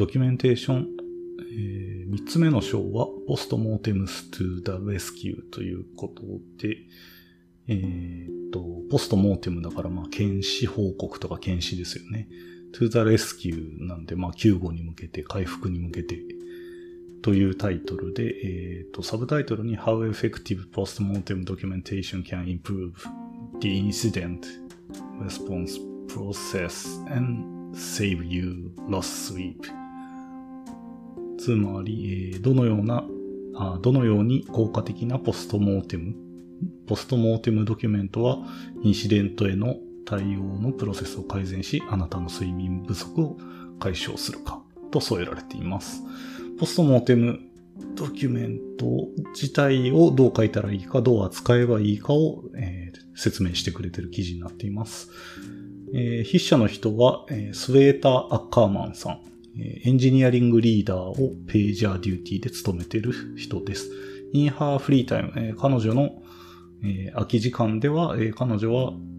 ドキュメンテーション、3つ目の章は Postmortems to the Rescue ということで、ポストモーテムだから検視報告とか検視ですよね。to the rescue なんで救護に向けて、回復に向けてというタイトルで、サブタイトルに How effective postmortem documentation can improve the incident response process and save you lost sleep。つまり、どのように効果的なポストモーテムドキュメントはインシデントへの対応のプロセスを改善し、あなたの睡眠不足を解消するかと添えられています。ポストモーテムドキュメント自体をどう書いたらいいか、どう扱えばいいかを、説明してくれている記事になっています。筆者の人は、スウェーター・アッカーマンさん、エンジニアリングリーダーをページャーデューティーで務めている人です。In her free time、彼女の空き時間では、彼女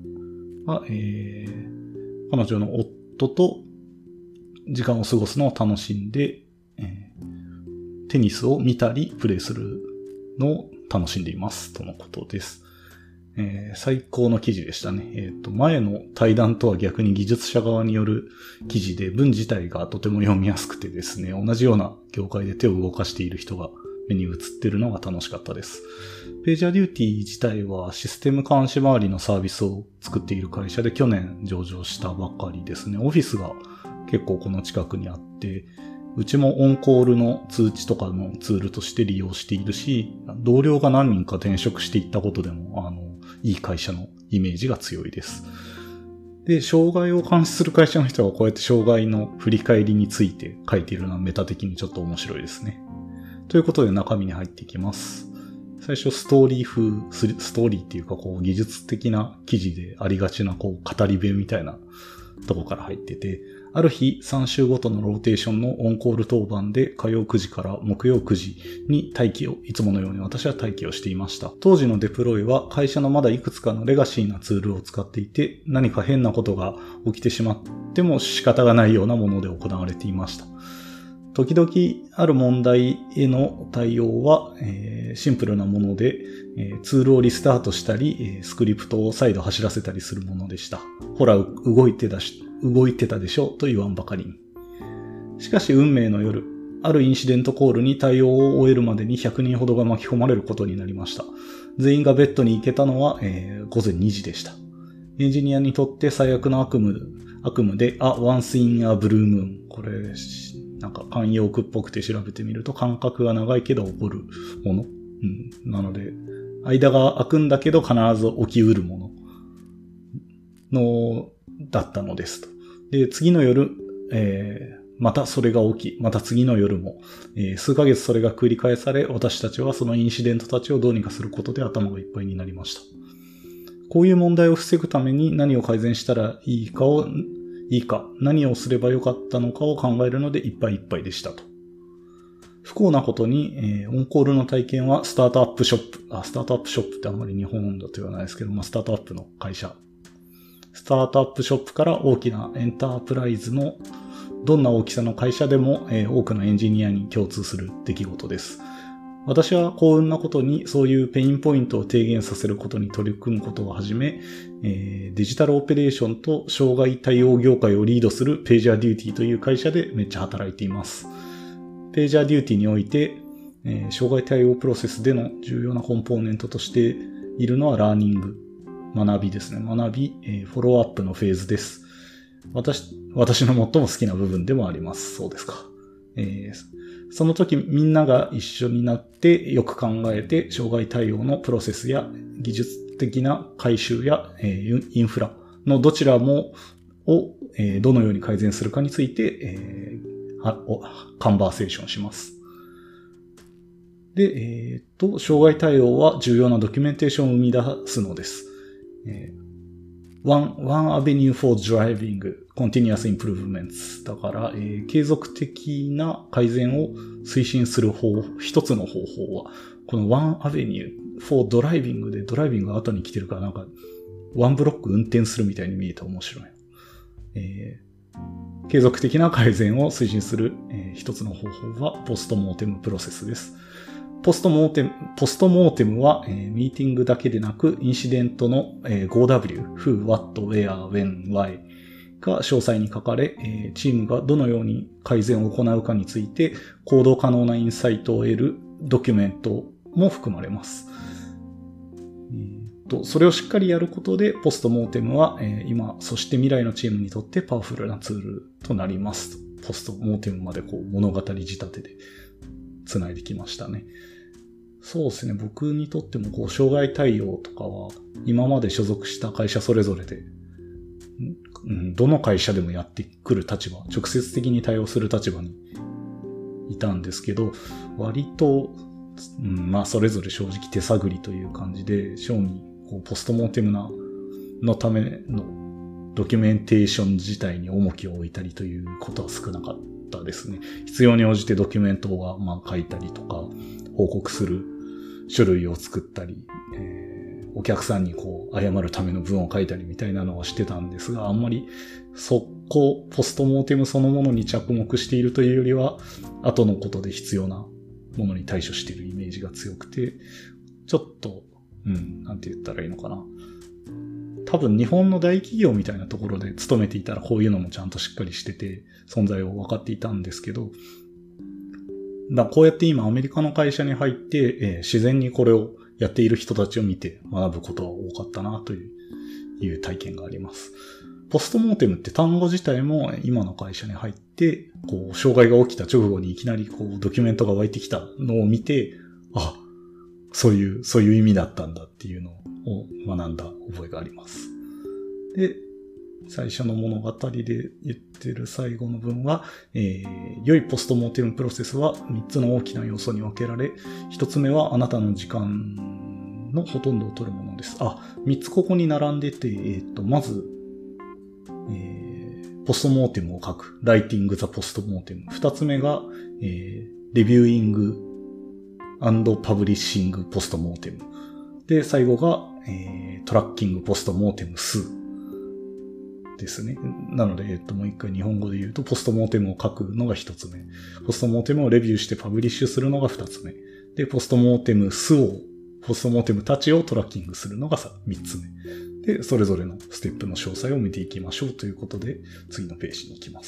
の夫と時間を過ごすのを楽しんで、テニスを見たりプレイするのを楽しんでいますとのことです。最高の記事でしたね。前の対談とは逆に技術者側による記事で文自体がとても読みやすくてですね、同じような業界で手を動かしている人が目に映っているのが楽しかったです。ページャーデューティー自体はシステム監視周りのサービスを作っている会社で去年上場したばかりですね。オフィスが結構この近くにあって、うちもオンコールの通知とかのツールとして利用しているし、同僚が何人か転職していったことでも、いい会社のイメージが強いです。で、障害を監視する会社の人がこうやって障害の振り返りについて書いているのはメタ的にちょっと面白いですね。ということで中身に入っていきます。最初ストーリーっていうか技術的な記事でありがちな語り部みたいなとこから入ってて、ある日3週ごとのローテーションのオンコール当番で火曜9時から木曜9時にいつものように私は待機をしていました。当時のデプロイは会社のまだいくつかのレガシーなツールを使っていて、何か変なことが起きてしまっても仕方がないようなもので行われていました。時々ある問題への対応は、シンプルなもので、ツールをリスタートしたり、スクリプトを再度走らせたりするものでした。ほら、動いてたでしょと言わんばかりに。しかし運命の夜、あるインシデントコールに対応を終えるまでに100人ほどが巻き込まれることになりました。全員がベッドに行けたのは、午前2時でした。エンジニアにとって最悪の悪夢で、once in a blue moon。これ、なんか慣用句っぽくて調べてみると間隔が長いけど起こるもの。なので、間が空くんだけど必ず起きうるものだったのですと。で、次の夜、またそれが起き、また次の夜も、数ヶ月それが繰り返され、私たちはそのインシデントたちをどうにかすることで頭がいっぱいになりました。こういう問題を防ぐために何を改善したらいいか、何をすればよかったのかを考えるのでいっぱいいっぱいでしたと。不幸なことに、オンコールの体験はスタートアップショップってあんまり日本だと言わないですけど、スタートアップの会社。スタートアップショップから大きなエンタープライズのどんな大きさの会社でも、多くのエンジニアに共通する出来事です。私は幸運なことにそういうペインポイントを低減させることに取り組むことをはじめ、デジタルオペレーションと障害対応業界をリードするページャーデューティーという会社でめっちゃ働いています。ページャーデューティーにおいて、障害対応プロセスでの重要なコンポーネントとしているのはラーニング、学びですね。フォローアップのフェーズです。私の最も好きな部分でもあります。そうですか。その時みんなが一緒になってよく考えて障害対応のプロセスや技術的な改修やインフラのどちらもをどのように改善するかについてカンバーセーションします。で、障害対応は重要なドキュメンテーションを生み出すのです。One Avenue for Driving Continuous Improvements だから、継続的な改善を推進する一つの方法は、この One Avenue for Driving でドライビングが後に来てるからなんか、ワンブロック運転するみたいに見えて面白い。 継続的な改善を推進する、一つの方法はポストモーテムプロセスです。ポストモーテムは、ミーティングだけでなく、インシデントの、5W、Who, What, Where, When, Why が詳細に書かれ、チームがどのように改善を行うかについて、行動可能なインサイトを得るドキュメントも含まれます。それをしっかりやることで、ポストモーテムは、今、そして未来のチームにとってパワフルなツールとなります。ポストモーテムまで物語仕立てで繋いできましたね。そうですね。僕にとっても障害対応とかは今まで所属した会社それぞれで、どの会社でもやってくる立場、直接的に対応する立場にいたんですけど、割と、それぞれ正直手探りという感じで、正味ポストモーテムのためのドキュメンテーション自体に重きを置いたりということは少なかったですね。必要に応じてドキュメントは書いたりとか、報告する書類を作ったり、お客さんに謝るための文を書いたりみたいなのはしてたんですが、あんまりポストモーテムそのものに着目しているというよりは、後のことで必要なものに対処しているイメージが強くて、ちょっと、なんて言ったらいいのかな。多分日本の大企業みたいなところで勤めていたらこういうのもちゃんとしっかりしてて、存在を分かっていたんですけど、こうやって今アメリカの会社に入って、自然にこれをやっている人たちを見て学ぶことは多かったなという体験があります。ポストモーテムって単語自体も今の会社に入って、障害が起きた直後にいきなりドキュメントが湧いてきたのを見て、そういう意味だったんだっていうのを学んだ覚えがあります。で、最初の物語で言ってる最後の文は、良いポストモーテムプロセスは3つの大きな要素に分けられ、1つ目はあなたの時間のほとんどを取るものです。3つここに並んでて、まず、ポストモーテムを書く。ライティング・ザ・ポストモーテム。2つ目が、レビューイング&パブリッシング・ポストモーテム。で、最後が、トラッキング・ポストモーテム・スですね。なので、もう一回日本語で言うと、ポストモーテムを書くのが1つ目。ポストモーテムをレビューしてパブリッシュするのが2つ目。で、ポストモーテムたちをトラッキングするのが3つ目。で、それぞれのステップの詳細を見ていきましょうということで、次のページに行きます。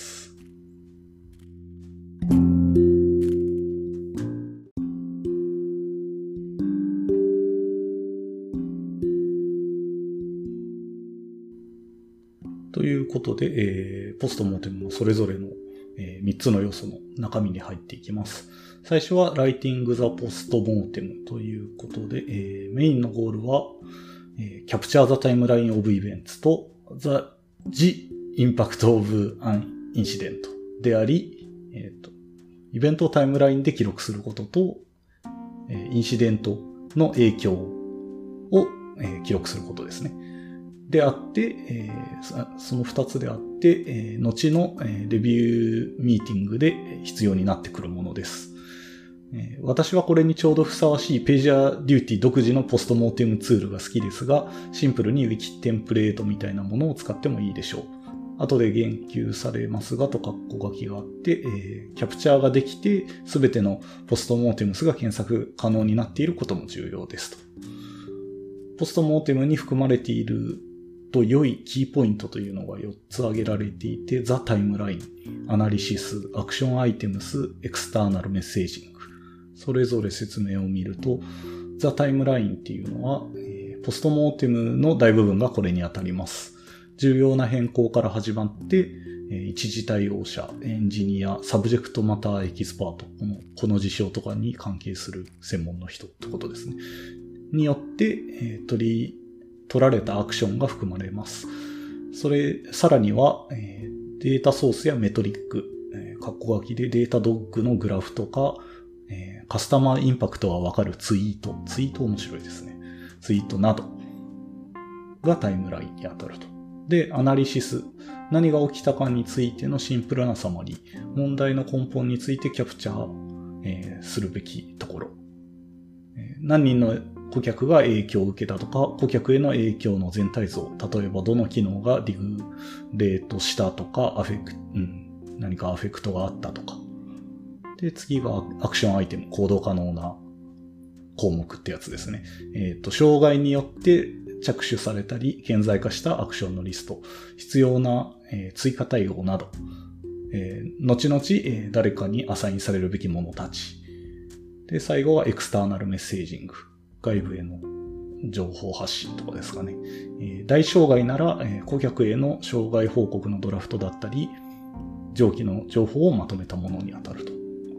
ということで、ポストモーテムのそれぞれの3つの要素の中身に入っていきます。最初はライティング・ザ・ポストモーテムということで、メインのゴールは、キャプチャー・ザ・タイムライン・オブ・イベントとジ・インパクト・オブ・アン・インシデントであり、イベントをタイムラインで記録することと、インシデントの影響を、記録することですね。であって、その2つであって、後の、レビューミーティングで必要になってくるものです。私はこれにちょうどふさわしいページャーデューティ独自のポストモーテムツールが好きですが、シンプルにウィキテンプレートみたいなものを使ってもいいでしょう。後で言及されますがと括弧書きがあって、キャプチャーができてすべてのポストモーテムスが検索可能になっていることも重要ですと。ポストモーテムに含まれていると良いキーポイントというのが4つ挙げられていて、ザ・タイムライン、アナリシス、アクションアイテムス、エクスターナルメッセージング。それぞれ説明を見ると、ザ・タイムラインっていうのは、ポストモーテムの大部分がこれに当たります。重要な変更から始まって、一時対応者、エンジニア、サブジェクトマターエキスパート、この事象とかに関係する専門の人ってことですね。によって、取られたアクションが含まれます。さらには、データソースやメトリック、括弧書きでデータドッグのグラフとか、カスタマーインパクトがわかるツイート面白いですね。ツイートなどがタイムラインに当たると。で、アナリシス、何が起きたかについてのシンプルなサマリー、問題の根本についてキャプチャー、するべきところ。何人の顧客が影響を受けたとか、顧客への影響の全体像。例えば、どの機能がリグレートしたとか、何かアフェクトがあったとか。で、次がアクションアイテム、行動可能な項目ってやつですね。障害によって着手されたり、顕在化したアクションのリスト、必要な、追加対応など、後々、誰かにアサインされるべきものたち。で、最後はエクスターナルメッセージング。外部への情報発信とかですかね。大障害なら、顧客への障害報告のドラフトだったり、上記の情報をまとめたものに当たると。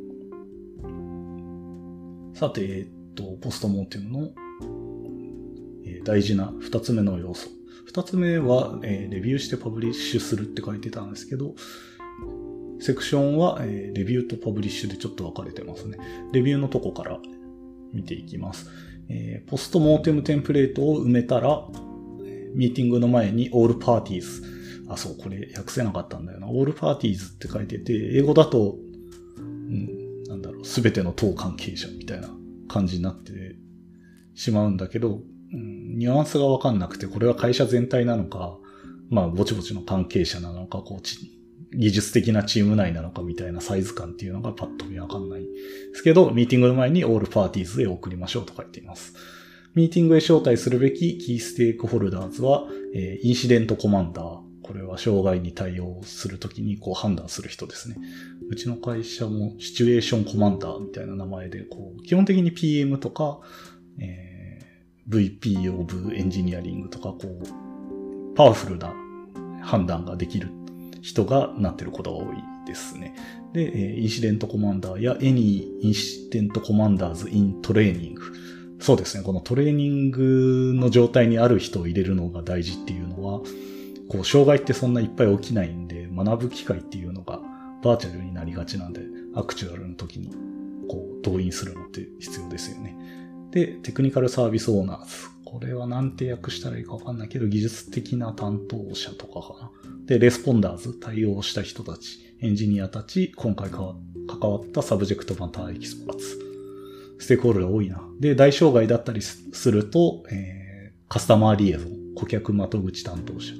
さて、ポストモーテムの、大事な2つ目の要素。2つ目は、レビューしてパブリッシュするって書いてたんですけど、セクションは、レビューとパブリッシュでちょっと分かれてますね。レビューのとこから見ていきます。ポストモーテムテンプレートを埋めたら、ミーティングの前に all parties。そう、これ訳せなかったんだよな。all parties って書いてて、英語だと、すべての当関係者みたいな感じになってしまうんだけど、ニュアンスがわかんなくて、これは会社全体なのか、ぼちぼちの関係者なのか、技術的なチーム内なのかみたいなサイズ感っていうのがパッと見わかんないですけど、ミーティングの前に all parties へ送りましょうと書いています。ミーティングへ招待するべきキーステークホルダーズは、インシデントコマンダー。これは障害に対応するときに判断する人ですね。うちの会社もシチュエーションコマンダーみたいな名前で、基本的に PM とか、VP of エンジニアリングとか、パワフルな判断ができる人がなってることが多いですね。で、インシデントコマンダーや Any Incident Commanders in Training。そうですね。このトレーニングの状態にある人を入れるのが大事っていうのは、障害ってそんないっぱい起きないんで、学ぶ機会っていうのがバーチャルになりがちなんで、アクチュアルの時に動員するのって必要ですよね。で、テクニカルサービスオーナーズ。これはなんて訳したらいいかわかんないけど、技術的な担当者とかかな。で、レスポンダーズ。対応した人たち。エンジニアたち。今回関わったサブジェクトマターエキスパーツ。ステークホルダー多いな。で、大障害だったりすると、カスタマーリエゾン。顧客窓口担当者。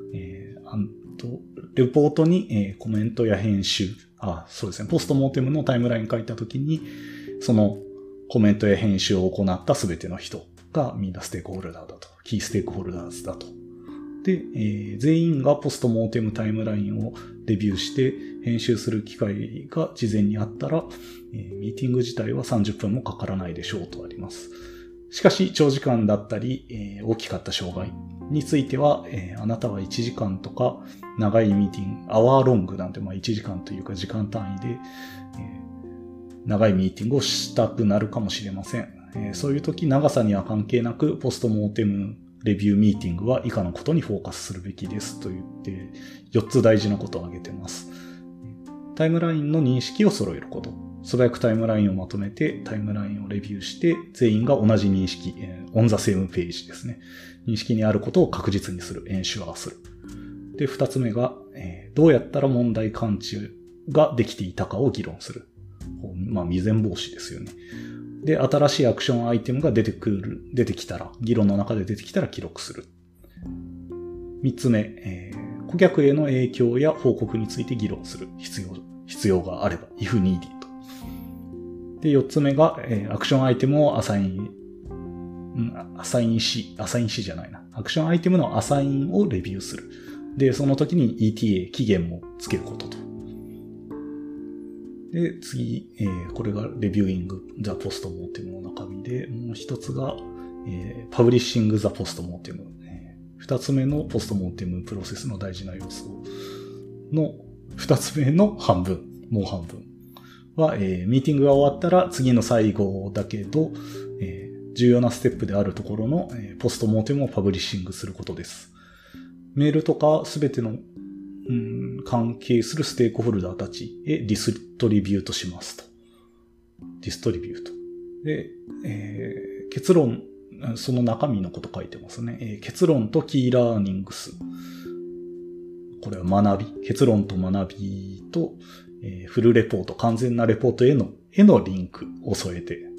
レポートに、コメントや編集。そうですね。ポストモーテムのタイムライン書いたときに、そのコメントや編集を行ったすべての人がみんなステークホルダーだと。キーステークホルダーズだと。で、全員がポストモーテムタイムラインをレビューして編集する機会が事前にあったら、ミーティング自体は30分もかからないでしょうとあります。しかし、長時間だったり、大きかった障害については、あなたは1時間とか長いミーティング、アワーロングなんて1時間というか時間単位で、長いミーティングをしたくなるかもしれません。そういう時、長さには関係なく、ポストモーテムレビューミーティングは以下のことにフォーカスするべきですと言って、4つ大事なことを挙げています。タイムラインの認識を揃えること。素早くタイムラインをまとめて、タイムラインをレビューして、全員が同じ認識、オンザセームページですね。認識にあることを確実にする、エンシュアする。で、2つ目が、どうやったら問題感知ができていたかを議論する。未然防止ですよね。で、新しいアクションアイテムが出てきたら、議論の中で出てきたら記録する。3つ目、顧客への影響や報告について議論する必要があれば、if needed。で、4つ目が、アクションアイテムをアサインじゃないな。アクションアイテムのアサインをレビューする。で、その時に ETA、期限もつけることと。で、次、これがレビューイング、ザ・ポストモーテムの中身で、もう一つが、パブリッシング・ザ・ポストモーテム。二つ目のポストモーテムプロセスの大事な要素の二つ目の半分、もう半分は、ミーティングが終わったら次の最後だけど、重要なステップであるところの、ポストモーテムをパブリッシングすることです。メールとかすべての関係するステークホルダーたちへディストリビュートしますと。ディストリビュート。で、結論、その中身のこと書いてますね。結論とキーラーニングス。これは学び。結論と学びと、フルレポート、完全なレポートへのリンクを添えて、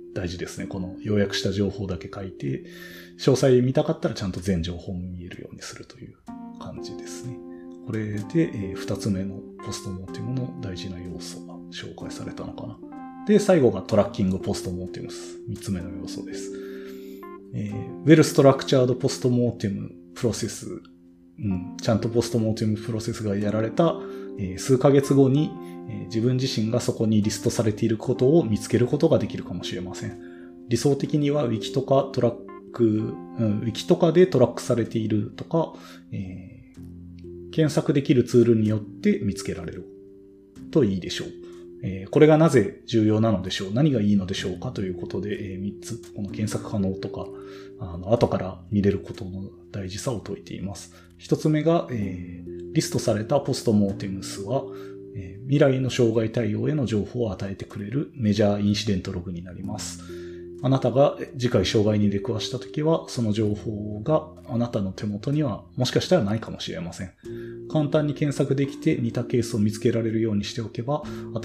大事ですね。この要約した情報だけ書いて、詳細見たかったらちゃんと全情報も見えるようにするという感じですね。これで、2つ目のポストモーティムの大事な要素が紹介されたのかな。で、最後がトラッキングポストモーティムス。3つ目の要素です。Well Structured Post Mortem Process、ちゃんとポストモーティムプロセスがやられた、数ヶ月後に、自分自身がそこにリストされていることを見つけることができるかもしれません。理想的には Wiki とかWiki とかでトラックされているとか、検索できるツールによって見つけられるといいでしょう。これがなぜ重要なのでしょう、何がいいのでしょうかということで、3つ、この検索可能とか、後から見れることの大事さを説いています。1つ目が、リストされたポストモーティムスは、未来の障害対応への情報を与えてくれるメジャーインシデントログになります。あなたが次回障害に出くわしたときは、その情報があなたの手元にはもしかしたらないかもしれません。簡単に検索できて似たケースを見つけられるようにしておけば、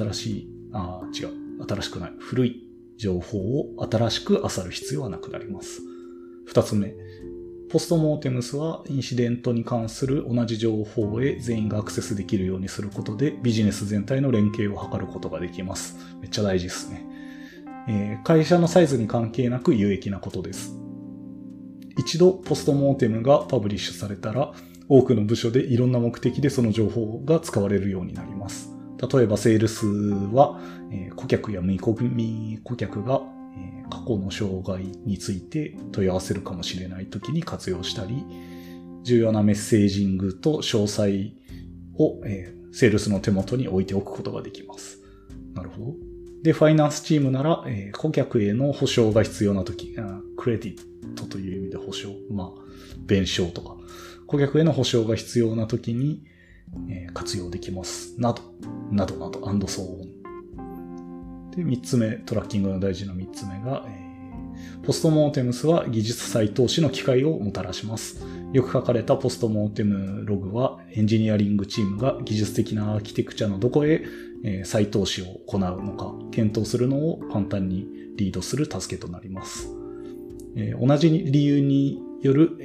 古い情報を新しく漁る必要はなくなります。二つ目、ポストモーテムスはインシデントに関する同じ情報へ全員がアクセスできるようにすることでビジネス全体の連携を図ることができます。めっちゃ大事ですね。会社のサイズに関係なく有益なことです。一度ポストモーテムがパブリッシュされたら、多くの部署でいろんな目的でその情報が使われるようになります。例えばセールスは、顧客や未顧客が、過去の障害について問い合わせるかもしれないときに活用したり、重要なメッセージングと詳細を、セールスの手元に置いておくことができます。なるほど。で、ファイナンスチームなら、顧客への保証が必要なとき、クレディットという意味で保証、弁償とか、顧客への保証が必要なときに、活用できます。など、and so on。で、3つ目、トラッキングの大事な3つ目が、ポストモーテムスは技術再投資の機会をもたらします。よく書かれたポストモーテムログは、エンジニアリングチームが技術的なアーキテクチャのどこへ再投資を行うのか、検討するのを簡単にリードする助けとなります。同じ理由による、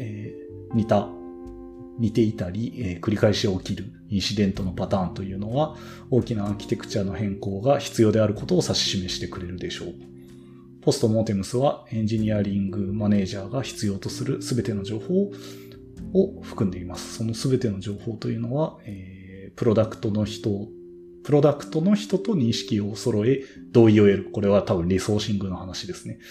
似ていたり、繰り返し起きるインシデントのパターンというのは、大きなアーキテクチャの変更が必要であることを指し示してくれるでしょう。ポストモーテムスはエンジニアリングマネージャーが必要とするすべての情報を含んでいます。そのすべての情報というのは、プロダクトの人と認識を揃え、同意を得る。これは多分リソーシングの話ですね。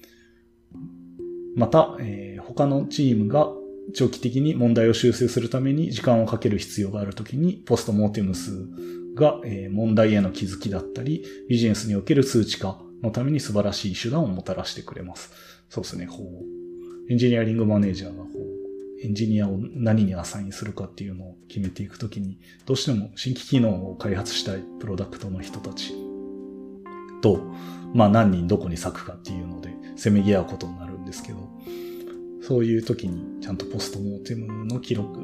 また、他のチームが長期的に問題を修正するために時間をかける必要があるときに、ポストモーテムスが問題への気づきだったり、ビジネスにおける数値化のために素晴らしい手段をもたらしてくれます。そうですね。エンジニアリングマネージャーがエンジニアを何にアサインするかっていうのを決めていくときに、どうしても新規機能を開発したいプロダクトの人たちと、何人どこに割くかっていうので、せめぎ合うことになるんですけど、そういう時にちゃんとポストモーテムの記録、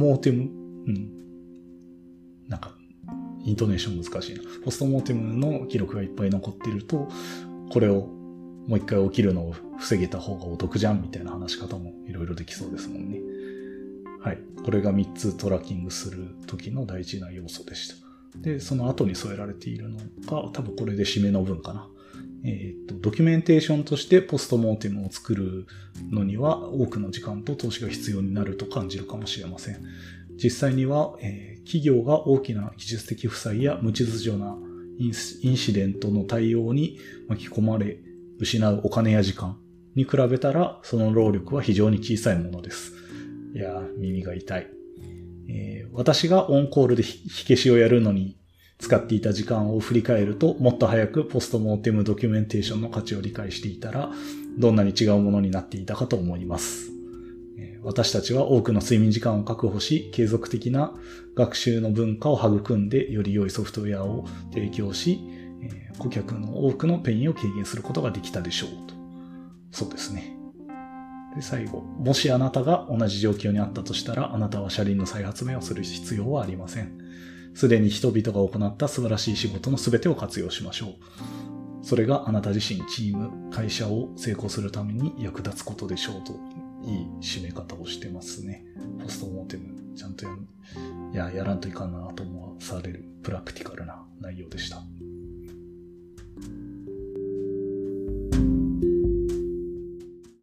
イントネーション難しいな。ポストモーテムの記録がいっぱい残っていると、これをもう一回起きるのを防げた方がお得じゃんみたいな話し方もいろいろできそうですもんね。はい。これが3つトラッキングする時の大事な要素でした。で、その後に添えられているのが、多分これで締めの文かな。ドキュメンテーションとしてポストモーテムを作るのには多くの時間と投資が必要になると感じるかもしれません。実際には、企業が大きな技術的負債や無秩序なインシデントの対応に巻き込まれ失うお金や時間に比べたらその労力は非常に小さいものです。いやー、耳が痛い。私がオンコールで火消しをやるのに使っていた時間を振り返ると、もっと早くポストモーテムドキュメンテーションの価値を理解していたら、どんなに違うものになっていたかと思います。私たちは多くの睡眠時間を確保し、継続的な学習の文化を育んで、より良いソフトウェアを提供し、顧客の多くのペインを軽減することができたでしょうと。そうですね。で、最後。もしあなたが同じ状況にあったとしたら、あなたは車輪の再発明をする必要はありません。すでに人々が行った素晴らしい仕事のすべてを活用しましょう。 それがあなた自身、チーム、会社を成功するために役立つことでしょうと、いい締め方をしてますね。ポストモーテム、ちゃんとやらんといかんなと思わされるプラクティカルな内容でした。